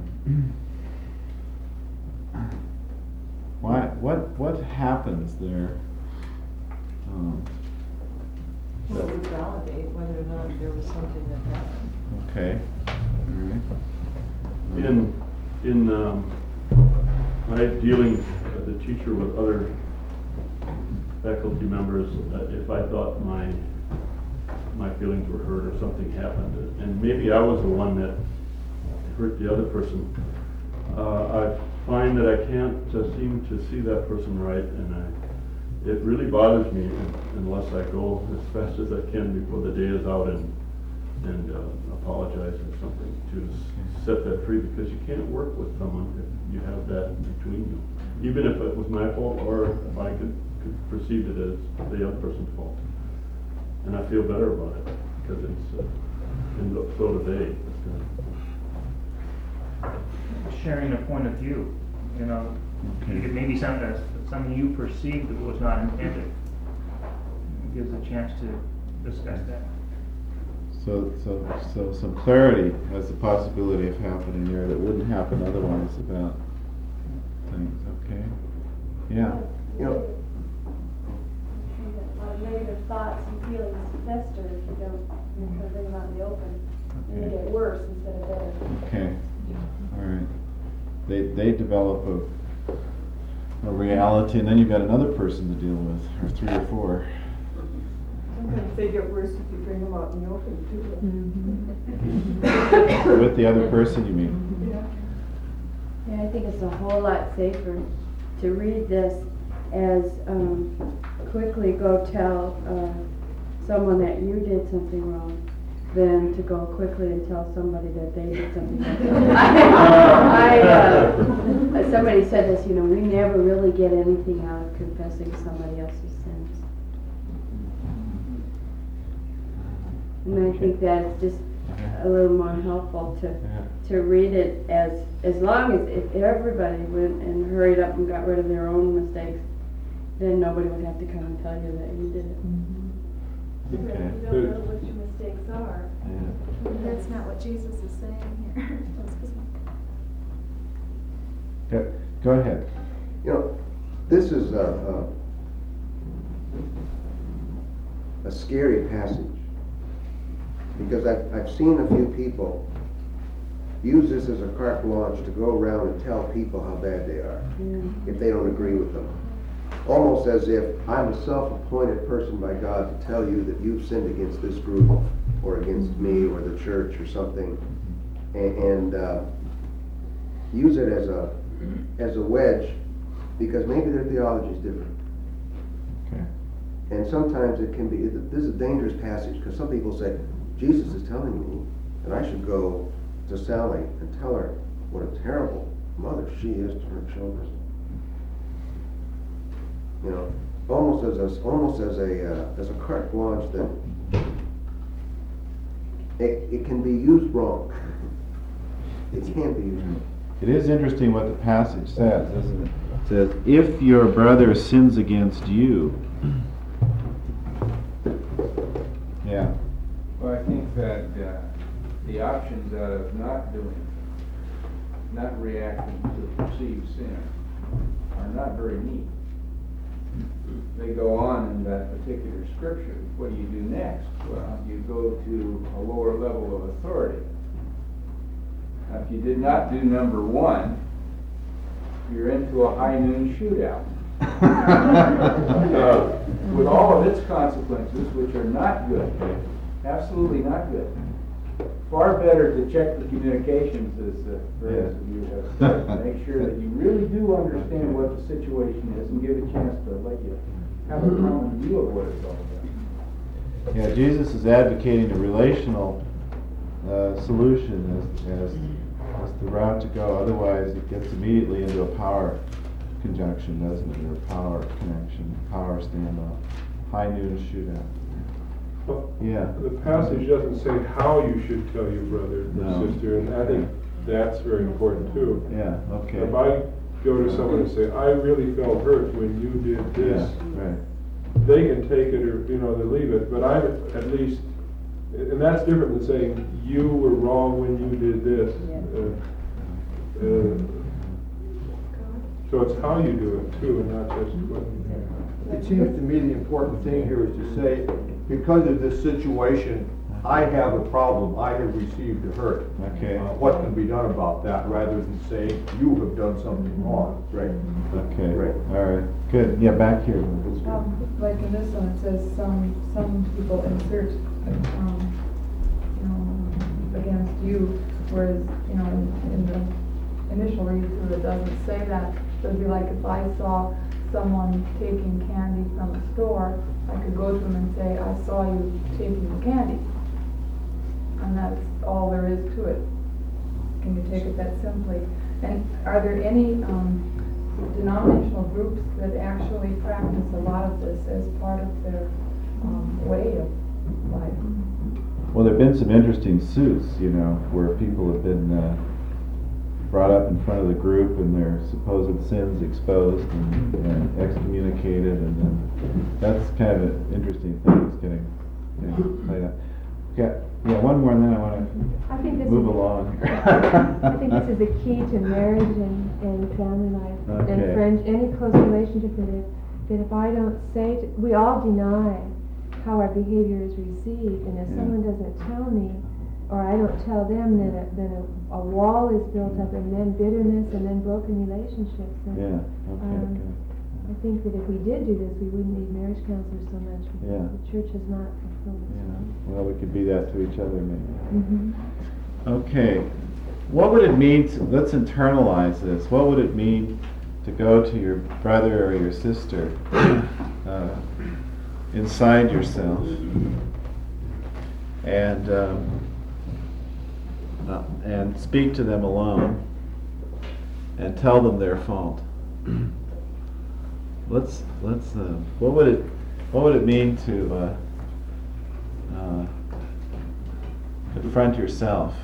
Why? What? What happens there? Um, Well, it would validate whether or not there was something that happened. okay. All right. In, in um, my dealing as a teacher with other faculty members, uh, if I thought my my feelings were hurt or something happened, and maybe I was the one that hurt the other person, uh, I find that I can't uh, seem to see that person right, and I, it really bothers me unless I go as fast as I can before the day is out and and uh, apologize or something to s- set that free, because you can't work with someone if you have that between you, even if it was my fault or if I could, could perceive it as the other person's fault. And I feel better about it because it's uh, and so do they. Sharing a point of view, you know, it may be something, something you perceived that was not intended. It gives a chance to discuss that. So, so, so some clarity has the possibility of happening there that wouldn't happen otherwise about things. Okay. Yeah. You know, negative thoughts and feelings fester if you don't, you know, bring them out in the open. And they get worse instead of better. Okay, all right. They, they develop a, a reality, and then you've got another person to deal with, or three or four. Sometimes they get worse if you bring them out in the open too. With the other person, you mean? Yeah. Yeah, I think it's a whole lot safer to read this as um, quickly go tell uh, someone that you did something wrong than to go quickly and tell somebody that they did something wrong. I, uh, somebody said this, you know, we never really get anything out of confessing somebody else's sins. And I think that's just a little more helpful to to read it as as long as if everybody went and hurried up and got rid of their own mistakes, then nobody would have to come and tell you that you did it. You don't know what your mistakes are. Yeah. That's not what Jesus is saying here. Go, go ahead. You know, this is a, a, a scary passage, because I've, I've seen a few people use this as a carte blanche to go around and tell people how bad they are, Yeah. if they don't agree with them. Almost as if I'm a self-appointed person by God to tell you that you've sinned against this group, or against me, or the church, or something, and, and uh, use it as a as a wedge, because maybe their theology is different. Okay. And sometimes it can be, it, this is a dangerous passage, because some people say, Jesus is telling me that I should go to Sally and tell her what a terrible mother she is to her children. You know, almost as a, almost as a, uh, as a carte blanche that it, it can be used wrong. It can be used wrong. It is interesting what the passage says, isn't it? It says, if your brother sins against you. Yeah. Well, I think that uh, the options out of not doing, not reacting to perceived sin are not very neat. They go on in that particular scripture. What do you do next? Well, you go to a lower level of authority. Now, if you did not do number one, you're into a high noon shootout. uh, with all of its consequences, which are not good, absolutely not good. Far better to check the communications, as uh, various of you have said, to make sure that you really do understand what the situation is and give a chance to let you have a common view of what it's all about. Yeah, Jesus is advocating a relational uh, solution as, as as the route to go. Otherwise, it gets immediately into a power conjunction, doesn't it? Or a power connection, power standoff, high noon shootout. Well, Yeah. the passage doesn't say how you should tell your brother or No. sister, and I think that's very important too. Yeah. Okay. If I go to someone and say, I really felt hurt when you did this, Yeah. Right. they can take it or, you know, they leave it, but I at least, and that's different than saying, you were wrong when you did this. Uh, uh, so it's how you do it too, and not just what you do. It seems to me the important thing here is to say, because of this situation, I have a problem, I have received a hurt. Okay. Uh, what can be done about that, rather than say, you have done something wrong, right? Okay. Right. All right. Good. Yeah. Back here. Um, like in this one, it says some, some people insert, um, you know, against you, whereas, you know, in, in the initial read through, it doesn't say that. So it'd be like if I saw someone taking candy from a store, I could go to them and say, I saw you taking the candy. And that's all there is to it. Can you take it that simply? And are there any um, denominational groups that actually practice a lot of this as part of their um, way of life? Well, there have been some interesting suits, you know, where people have been uh, brought up in front of the group and their supposed sins exposed and, and excommunicated, and then that's kind of an interesting thing that's getting, getting played out. Okay, yeah, one more, and then I want I think to this move is, along. I think this is the key to marriage and, and family life Okay. and friend, any close relationship that is, that if I don't say, to, we all deny how our behavior is received, and if Yeah. someone doesn't tell me, or I don't tell them, then a, then a, a wall is built up, and then bitterness, and then broken relationships. And, Yeah, okay, um, good. I think that if we did do this, we wouldn't need marriage counselors so much, because Yeah. the church has not fulfilled its Yeah, well, we could be that to each other maybe. Mm-hmm. Okay, what would it mean to, let's internalize this, what would it mean to go to your brother or your sister uh, inside yourself and um, uh, and speak to them alone and tell them their fault? Let's let's. Uh, what would it What would it mean to uh, uh, confront yourself?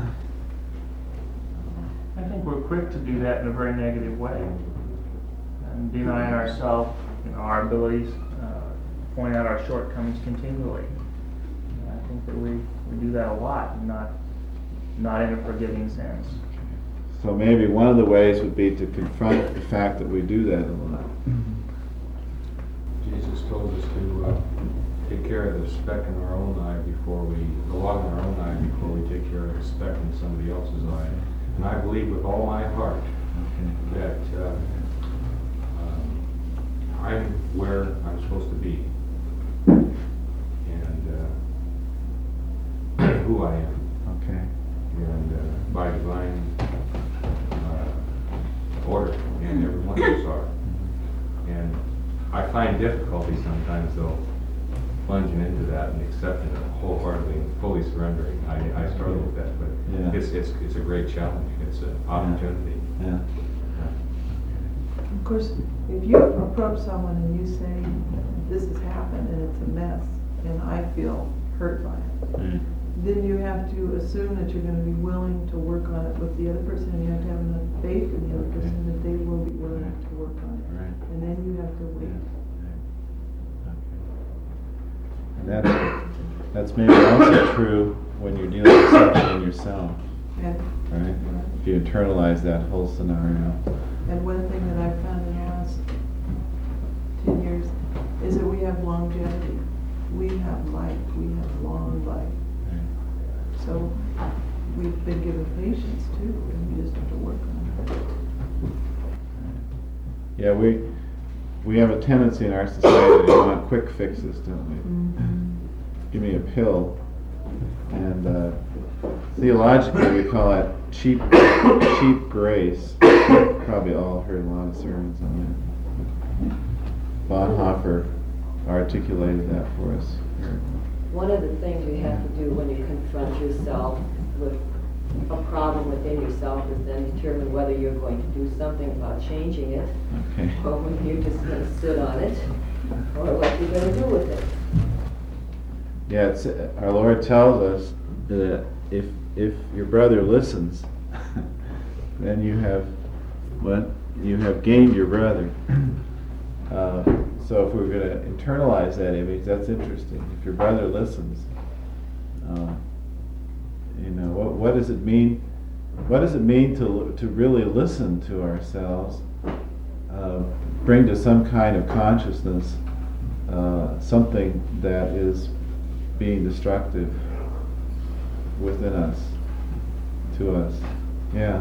I think we're quick to do that in a very negative way, and denying ourselves, you know, our abilities, uh, point out our shortcomings continually. And I think that we, we do that a lot, not not in a forgiving sense. So maybe one of the ways would be to confront the fact that we do that a lot. Jesus told us to uh, take care of the speck in our own eye before we, the log in our own eye before we take care of the speck in somebody else's eye. And I believe with all my heart Okay. that uh, um, I'm where I'm supposed to be and uh, who I am. Okay. And uh, by divine uh, order, and every one of us are. And I find difficulty sometimes, though, plunging into that and accepting it wholeheartedly and fully surrendering. I, I struggle with that, but Yeah. it's it's it's a great challenge. It's an opportunity. Yeah. Of course, if you approach someone and you say, this has happened and it's a mess, and I feel hurt by it, Mm. then you have to assume that you're going to be willing to work on it with the other person, and you have to have enough faith in the other person that they will be willing to work on it. Right. And then you have to wait. And that's that's maybe also true when you're dealing with something in yourself. And, Right? If you internalize that whole scenario. and one thing that I've found in the last ten years is that we have longevity. We have life. We have long life. So we've been given patience too, and we just have to work on it. Yeah, we we have a tendency in our society to want quick fixes, don't we? Mm-hmm. Give me a pill, and uh, theologically we call it cheap cheap grace. Probably all heard a lot of sermons on that. Bonhoeffer articulated that for us. One of the things you have to do when you confront yourself with a problem within yourself is then determine whether you're going to do something about changing it, Okay. or whether you're just going to sit on it, or what you're going to do with it. Yeah, it's, our Lord tells us that if if your brother listens, then you have what you have gained your brother. Uh, so if we're going to internalize that image, that's interesting. If your brother listens, uh, you know, what what does it mean? What does it mean to to really listen to ourselves? Uh, bring to some kind of consciousness uh, something that is being destructive within us, to us. Yeah.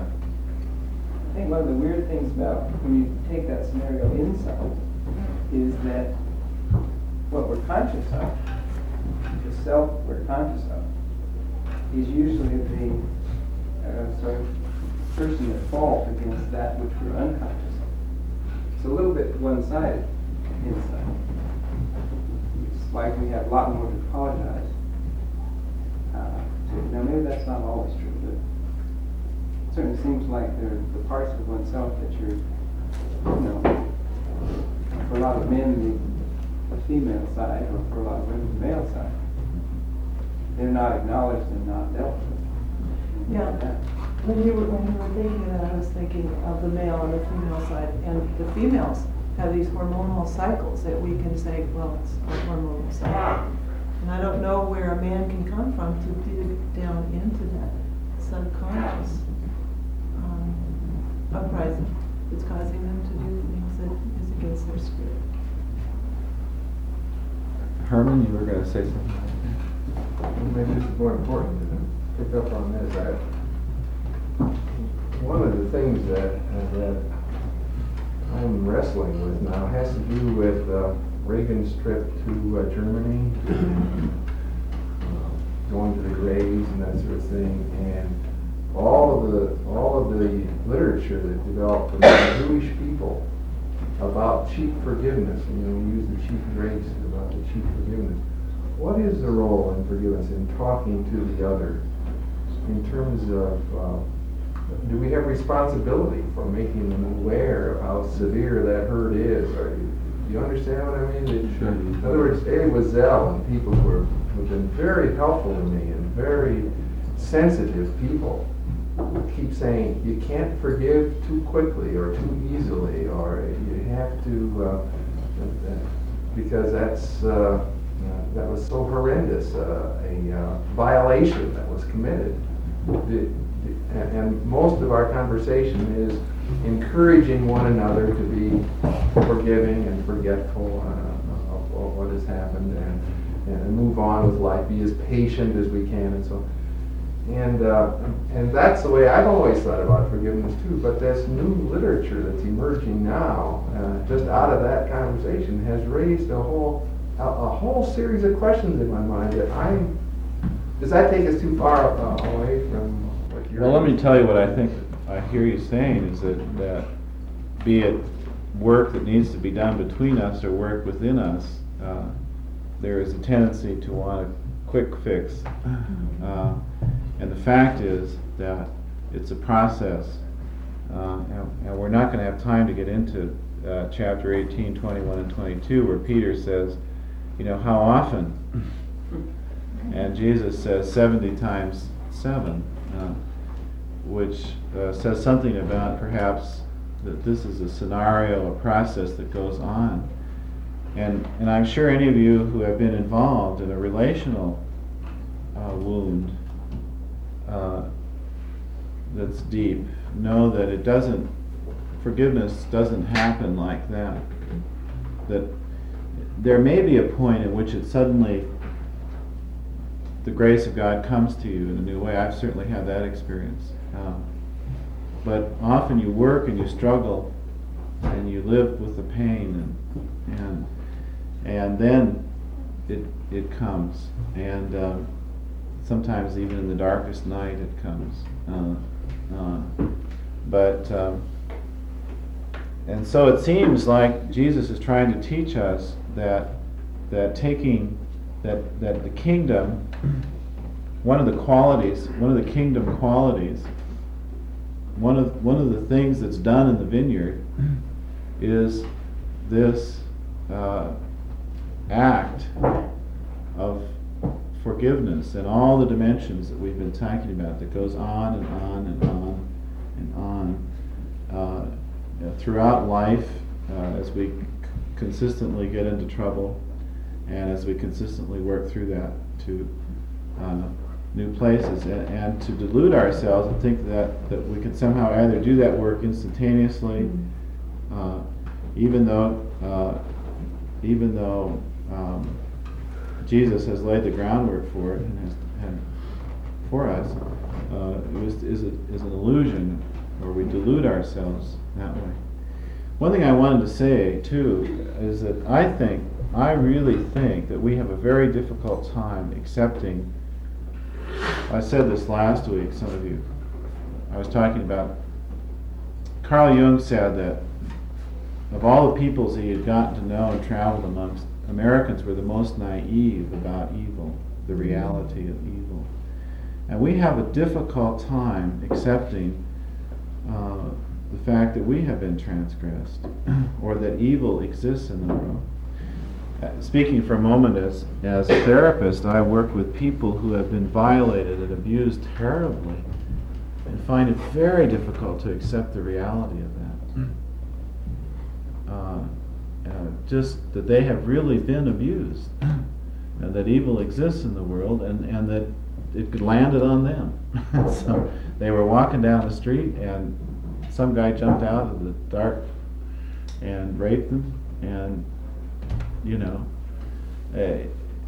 I think one of the weird things about when you take that scenario inside is that what we're conscious of, the self we're conscious of, is usually the uh, sort of person at fault against that which we're unconscious of. It's a little bit one-sided inside. It's like we have a lot more to apologize. Uh, to. Now maybe that's not always true, but it certainly seems like there are the parts of oneself that you're, you know, for a lot of men, the, the female side, or for a lot of women, the male side, they're not acknowledged and not dealt with. Yeah. When you were, when you were thinking that, I was thinking of the male and the female side, and the females have these hormonal cycles that we can say, well, it's a hormonal cycle. And I don't know where a man can come from to dig down into that subconscious um, uprising that's causing them to do things that is against their spirit. Norman, you were going to say something? Maybe this is more important to pick up on this. I, one of the things that, that I'm wrestling with now has to do with uh, Reagan's trip to uh, Germany, uh, going to the graves and that sort of thing, and all of the all of the literature that developed from the Jewish people about cheap forgiveness. And, you know, we use the cheap grace about the cheap forgiveness. What is the role in forgiveness in talking to the other in terms of, uh, do we have responsibility for making them aware of how severe that hurt is? Or you, do you understand what I mean? It, Sure. In other words, Elie Wiesel and people who, are, who have been very helpful to me and very sensitive people keep saying you can't forgive too quickly or too easily, or you have to, uh, because that's, uh, Uh, that was so horrendous, uh, a uh, violation that was committed. The, the, and, and most of our conversation is encouraging one another to be forgiving and forgetful uh, of, of what has happened, and, and move on with life, be as patient as we can, and so on. And, uh, and that's the way I've always thought about forgiveness too, but this new literature that's emerging now, uh, just out of that conversation, has raised a whole A, a whole series of questions in my mind that I'm, does that take us too far uh, away from what you're... Well, let me tell you what I think I hear you saying is that, that be it work that needs to be done between us or work within us, uh, there is a tendency to want a quick fix. Uh, and the fact is that it's a process, uh, and, and we're not going to have time to get into uh, chapter eighteen, twenty-one, and twenty-two, where Peter says, you know, how often? And Jesus says seventy times seven, uh, which uh, says something about perhaps that this is a scenario, a process that goes on. And and I'm sure any of you who have been involved in a relational uh, wound uh, that's deep know that it doesn't, forgiveness doesn't happen like that. That there may be a point in which it suddenly, the grace of God comes to you in a new way. I've certainly had that experience. Um, but often you work and you struggle and you live with the pain, and and and then it it comes, and um, sometimes even in the darkest night it comes. Uh, uh, but um, and so it seems like Jesus is trying to teach us that that taking that that the kingdom, one of the qualities, one of the kingdom qualities, one of one of the things that's done in the vineyard is this uh, act of forgiveness and all the dimensions that we've been talking about, that goes on and on and on and on uh, throughout life, uh, as we c- consistently get into trouble, and as we consistently work through that to uh, new places, and, and to delude ourselves and think that, that we can somehow either do that work instantaneously, uh, even though uh, even though um, Jesus has laid the groundwork for it and has and for us, uh, it was, is, a, is an illusion, or we delude ourselves that way. One thing I wanted to say too is that I think, I really think that we have a very difficult time accepting. I said this last week, some of you. I was talking about, Carl Jung said that of all the peoples he had gotten to know and traveled amongst, Americans were the most naive about evil, the reality of evil. And we have a difficult time accepting uh, the fact that we have been transgressed, or that evil exists in the world. Uh, speaking for a moment as, as a therapist, I work with people who have been violated and abused terribly, and find it very difficult to accept the reality of that. Uh, uh, just that they have really been abused, and that evil exists in the world, and, and that it could landed on them. So they were walking down the street, and some guy jumped out of the dark and raped them, and you know, uh,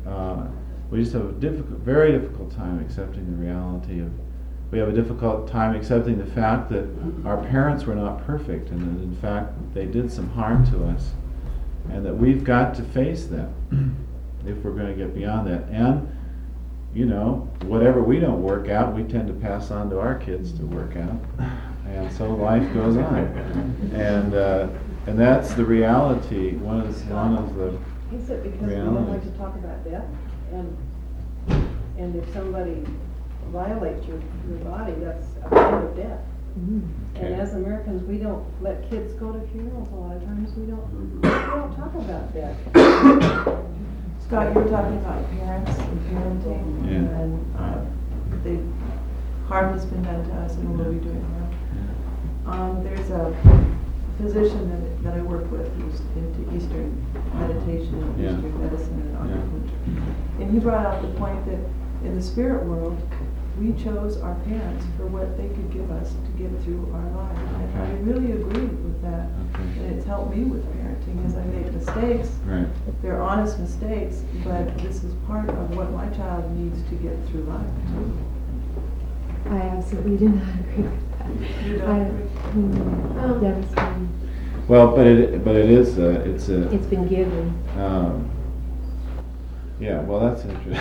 uh, we just have a difficult, very difficult time accepting the reality of, we have a difficult time accepting the fact that our parents were not perfect, and that in fact they did some harm to us, and that we've got to face that if we're going to get beyond that. And, you know, whatever we don't work out, we tend to pass on to our kids to work out, and so life goes on. And uh, and that's the reality. One of one of the Is it because we don't like to talk about death? And and if somebody violates your, your body, that's a kind of death. Okay. And as Americans, we don't let kids go to funerals a lot of times. We don't, we don't talk about death. Scott, you were talking about parents and parenting, Yeah. and uh, they, harm has been done to us, and we'll be doing harm. Um, there's a physician that, that I work with who's into Eastern meditation and Yeah. Eastern medicine and Yeah. acupuncture. And he brought out the point that in the spirit world, we chose our parents for what they could give us to get through our life. And I really agree with that. Okay. And it's helped me with parenting as I make mistakes. Right. They're honest mistakes, but this is part of what my child needs to get through life too. I absolutely do not agree with that. You don't I, agree? mm, Um, devastating. Well, but it but it is uh, it's a It's been given. um, yeah. Well, that's interesting.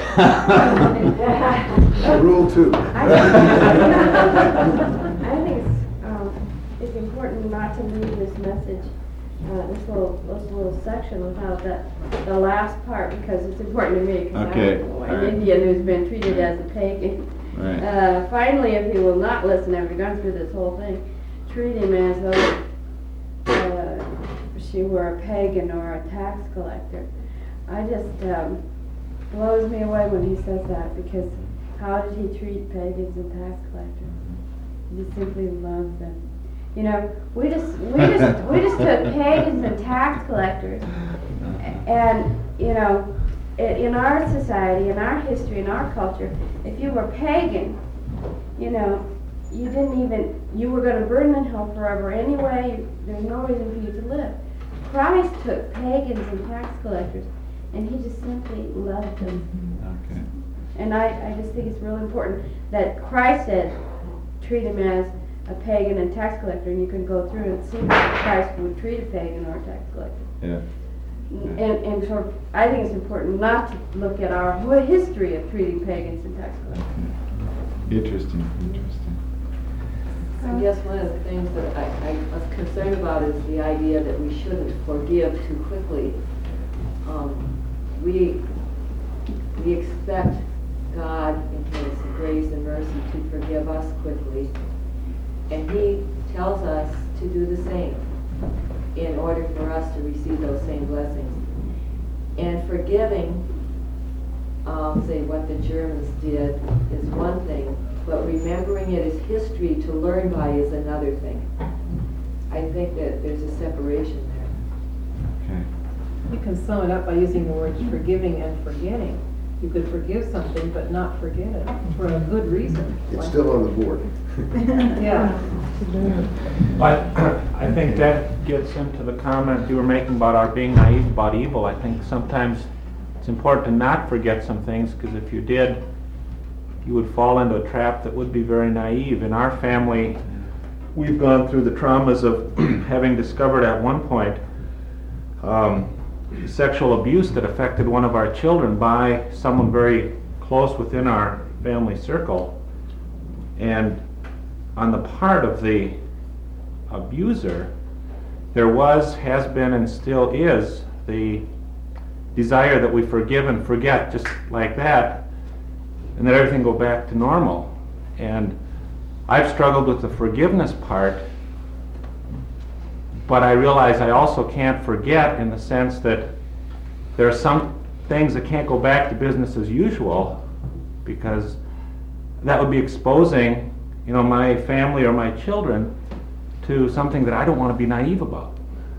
Rule two. I think it's, um, it's important not to leave this message, uh, this little, this little section without that, the last part, because it's important to me, because Okay, I'm all an right. Indian who's been treated as a pagan. Right. Uh, finally, if he will not listen after gone through this whole thing, treat him as though uh, she were a pagan or a tax collector. I just, um, blows me away when he says that, because how did he treat pagans and tax collectors? He just simply loved them. You know, we just we just we just took pagans and tax collectors, and you know, i- in our society, in our history, in our culture, if you were pagan, you know, you didn't even you were going to burn in hell forever anyway. There's no reason for you to live. Christ took pagans and tax collectors, and he just simply loved them. Okay. And I, I just think it's really important that Christ said, treat him as a pagan and tax collector, and you can go through and see how Christ would treat a pagan or a tax collector. Yeah. And, and so I think it's important not to look at our whole history of treating pagans and tax collectors. Interesting. Interesting. I guess one of the things that I, I was concerned about is the idea that we shouldn't forgive too quickly. Um, we we expect God in His grace and mercy to forgive us quickly, and He tells us to do the same in order for us to receive those same blessings. And forgiving, um, say what the Germans did, is one thing, but remembering it as history to learn by is another thing. I think that there's a separation there. Okay. You can sum it up by using the words forgiving and forgetting. You could forgive something but not forget it for a good reason. It's still on the board. Yeah. But I think that gets into the comment you were making about our being naive about evil. I think sometimes it's important to not forget some things, because if you did, you would fall into a trap that would be very naive. In our family, we've gone through the traumas of having discovered at one point um, sexual abuse that affected one of our children by someone very close within our family circle. And on the part of the abuser, there was, has been, and still is the desire that we forgive and forget just like that, and that everything go back to normal. And I've struggled with the forgiveness part, but I realize I also can't forget, in the sense that there are some things that can't go back to business as usual, because that would be exposing, you know, my family or my children to something that I don't want to be naive about.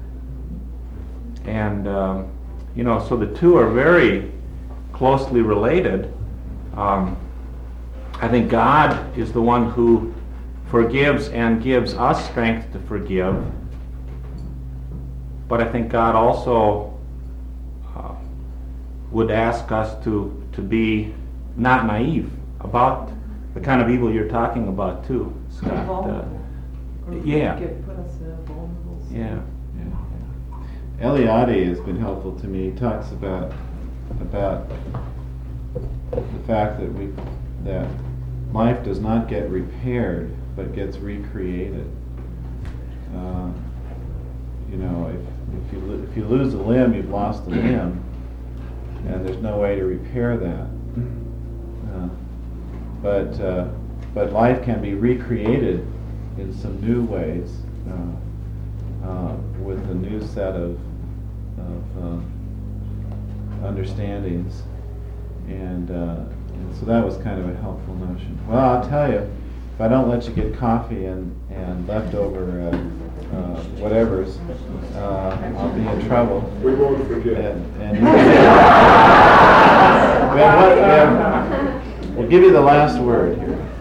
And um, you know, so the two are very closely related. Um, I think God is the one who forgives and gives us strength to forgive. But I think God also uh, would ask us to, to be not naive about the kind of evil you're talking about too, Scott. Uh, Vulnerable. Or yeah. get- Put us in a vulnerable state. Yeah. Eliade has been helpful to me. He talks about about the fact that we that life does not get repaired, but gets recreated. Uh, you know, if if you lo- if you lose a limb, you've lost a limb, and there's no way to repair that. Uh, but uh, but life can be recreated in some new ways. Uh, Uh, with a new set of, of uh, understandings, and, uh, and so that was kind of a helpful notion. Well, I'll tell you, if I don't let you get coffee and, and leftover uh, uh, whatevers, uh, I'll be in trouble. We won't forget. And, and you we have one- we have- we'll give you the last word here.